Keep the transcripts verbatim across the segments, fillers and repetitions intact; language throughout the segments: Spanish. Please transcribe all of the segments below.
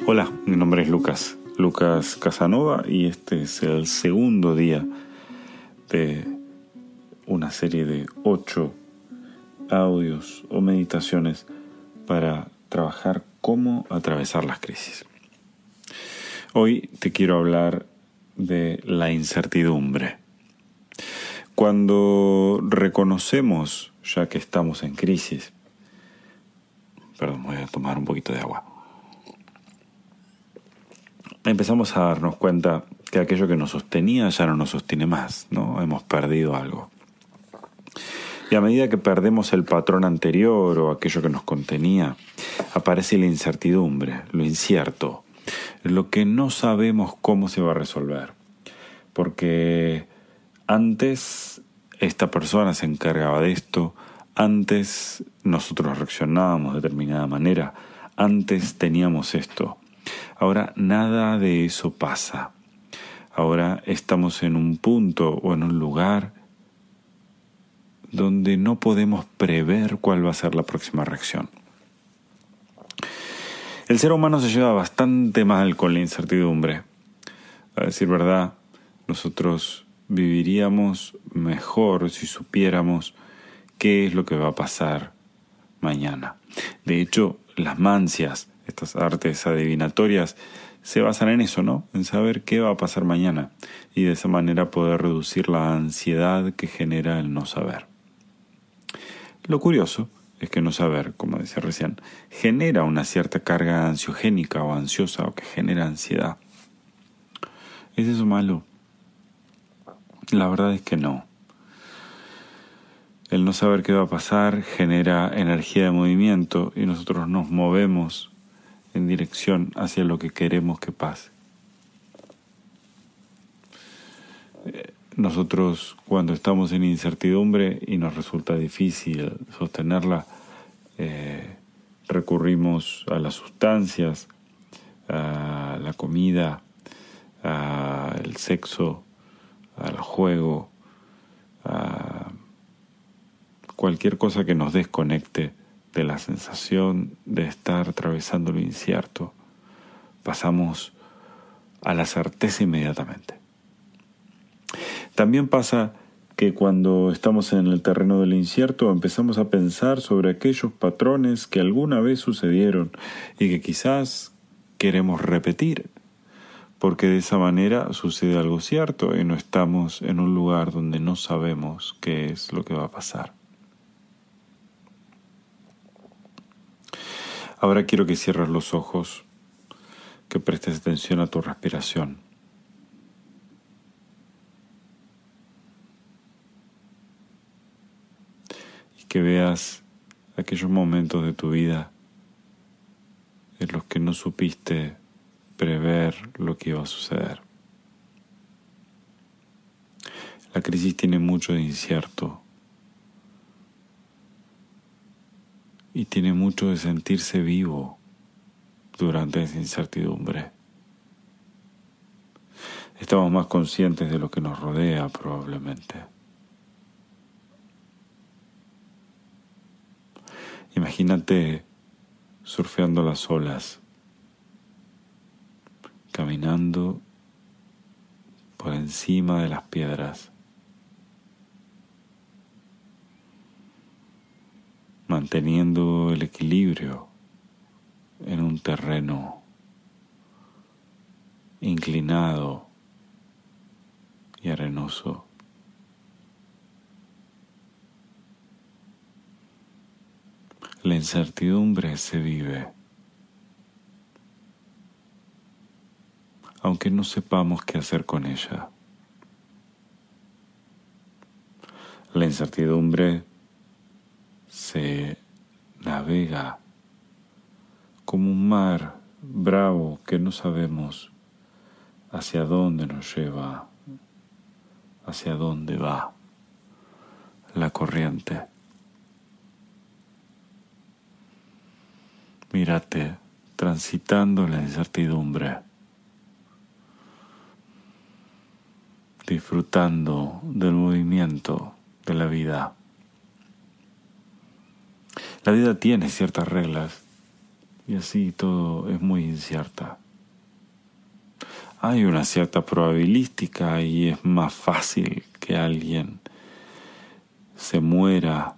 Hola, mi nombre es Lucas, Lucas Casanova, y este es el segundo día de una serie de ocho audios o meditaciones para trabajar cómo atravesar las crisis. Hoy te quiero hablar de la incertidumbre. Cuando reconocemos ya que estamos en crisis, perdón, voy a tomar un poquito de agua. Empezamos a darnos cuenta que aquello que nos sostenía ya no nos sostiene más, ¿no? Hemos perdido algo. Y a medida que perdemos el patrón anterior o aquello que nos contenía, aparece la incertidumbre, lo incierto, lo que no sabemos cómo se va a resolver. Porque antes esta persona se encargaba de esto, antes nosotros reaccionábamos de determinada manera, antes teníamos esto. Ahora nada de eso pasa. Ahora estamos en un punto o en un lugar donde no podemos prever cuál va a ser la próxima reacción. El ser humano se lleva bastante mal con la incertidumbre. A decir verdad, nosotros viviríamos mejor si supiéramos qué es lo que va a pasar mañana. De hecho, las mancias, estas artes adivinatorias, se basan en eso, ¿no? En saber qué va a pasar mañana y de esa manera poder reducir la ansiedad que genera el no saber. Lo curioso es que no saber, como decía recién, genera una cierta carga ansiogénica o ansiosa o que genera ansiedad. ¿Es eso malo? La verdad es que no. El no saber qué va a pasar genera energía de movimiento y nosotros nos movemos en dirección hacia lo que queremos que pase. Nosotros, cuando estamos en incertidumbre y nos resulta difícil sostenerla, eh, recurrimos a las sustancias, a la comida, al sexo, al juego, a cualquier cosa que nos desconecte de la sensación de estar atravesando lo incierto. Pasamos a la certeza inmediatamente. También pasa que cuando estamos en el terreno del incierto empezamos a pensar sobre aquellos patrones que alguna vez sucedieron y que quizás queremos repetir, porque de esa manera sucede algo cierto y no estamos en un lugar donde no sabemos qué es lo que va a pasar. Ahora quiero que cierres los ojos, que prestes atención a tu respiración. Y que veas aquellos momentos de tu vida en los que no supiste prever lo que iba a suceder. La crisis tiene mucho de incierto. Y tiene mucho de sentirse vivo durante esa incertidumbre. Estamos más conscientes de lo que nos rodea, probablemente. Imagínate surfeando las olas, caminando por encima de las piedras, manteniendo el equilibrio en un terreno inclinado y arenoso. La incertidumbre se vive, aunque no sepamos qué hacer con ella. La incertidumbre se navega como un mar bravo que no sabemos hacia dónde nos lleva, hacia dónde va la corriente. Mírate transitando la incertidumbre, disfrutando del movimiento de la vida. La vida tiene ciertas reglas y así todo es muy incierta. Hay una cierta probabilística y es más fácil que alguien se muera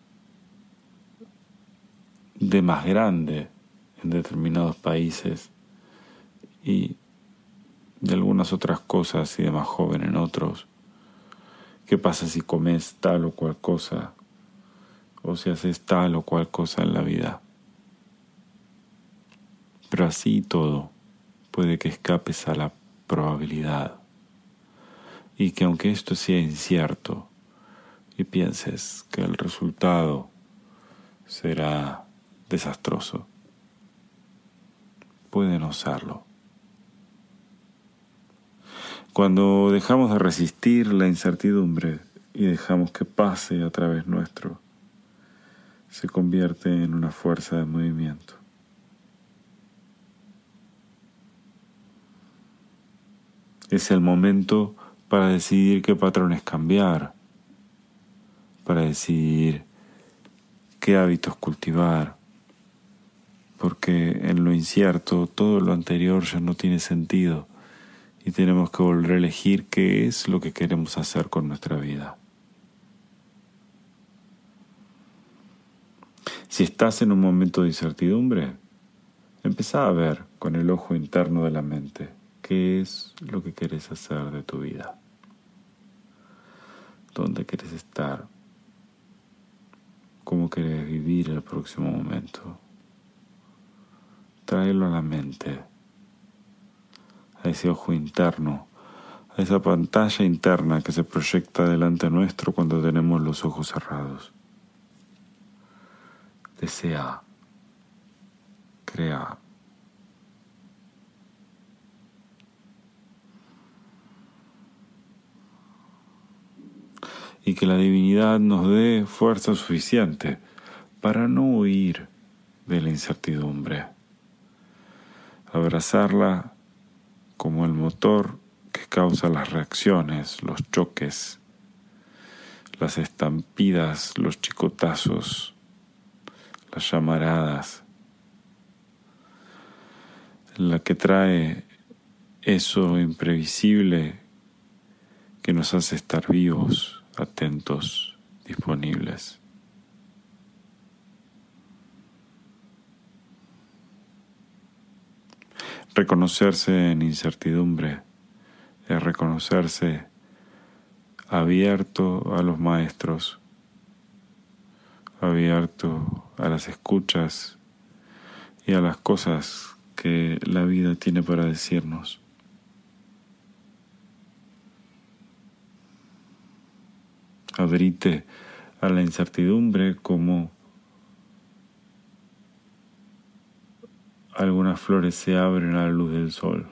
de más grande en determinados países y de algunas otras cosas y de más joven en otros. ¿Qué pasa si comes tal o cual cosa o si haces tal o cual cosa en la vida? Pero así y todo, puede que escapes a la probabilidad y que aunque esto sea incierto y pienses que el resultado será desastroso, puede no serlo. Cuando dejamos de resistir la incertidumbre y dejamos que pase a través nuestro, se convierte en una fuerza de movimiento. Es el momento para decidir qué patrones cambiar, para decidir qué hábitos cultivar, porque en lo incierto todo lo anterior ya no tiene sentido y tenemos que volver a elegir qué es lo que queremos hacer con nuestra vida. Si estás en un momento de incertidumbre, empezá a ver con el ojo interno de la mente qué es lo que querés hacer de tu vida, dónde querés estar, cómo querés vivir el próximo momento. Tráelo a la mente, a ese ojo interno, a esa pantalla interna que se proyecta delante nuestro cuando tenemos los ojos cerrados. Desea, crea. Y que la divinidad nos dé fuerza suficiente para no huir de la incertidumbre. Abrazarla como el motor que causa las reacciones, los choques, las estampidas, los chicotazos, las llamaradas, la que trae eso imprevisible que nos hace estar vivos, atentos, disponibles. Reconocerse en incertidumbre es reconocerse abierto a los maestros, abierto a las escuchas y a las cosas que la vida tiene para decirnos. Abrite a la incertidumbre como algunas flores se abren a la luz del sol.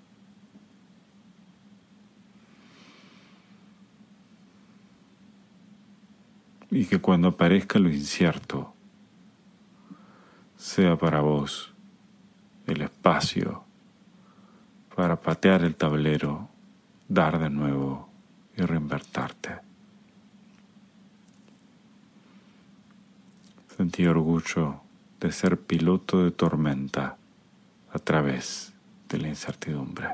Y que cuando aparezca lo incierto, sea para vos el espacio para patear el tablero, dar de nuevo y reinvertirte. Sentí orgullo de ser piloto de tormenta a través de la incertidumbre.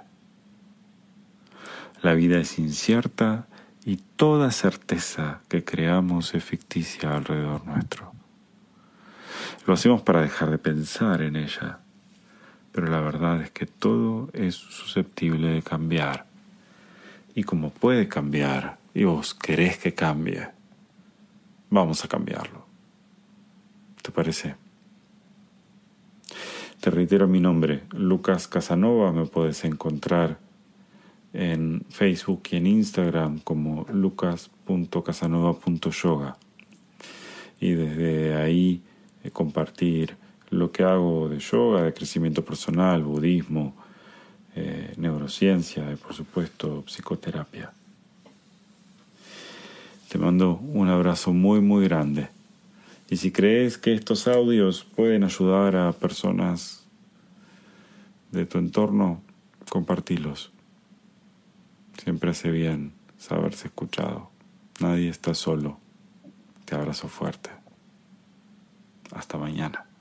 La vida es incierta y toda certeza que creamos es ficticia alrededor nuestro. Lo hacemos para dejar de pensar en ella, pero la verdad es que todo es susceptible de cambiar. Y como puede cambiar y vos querés que cambie, vamos a cambiarlo. ¿Te parece? Te reitero mi nombre, Lucas Casanova. Me puedes encontrar en Facebook y en Instagram como lucas punto casanova punto yoga. Y desde ahí eh, compartir lo que hago de yoga, de crecimiento personal, budismo, eh, neurociencia y por supuesto psicoterapia. Te mando un abrazo muy muy grande. Y si crees que estos audios pueden ayudar a personas de tu entorno, compartilos. Siempre hace bien saberse escuchado. Nadie está solo. Te abrazo fuerte. Hasta mañana.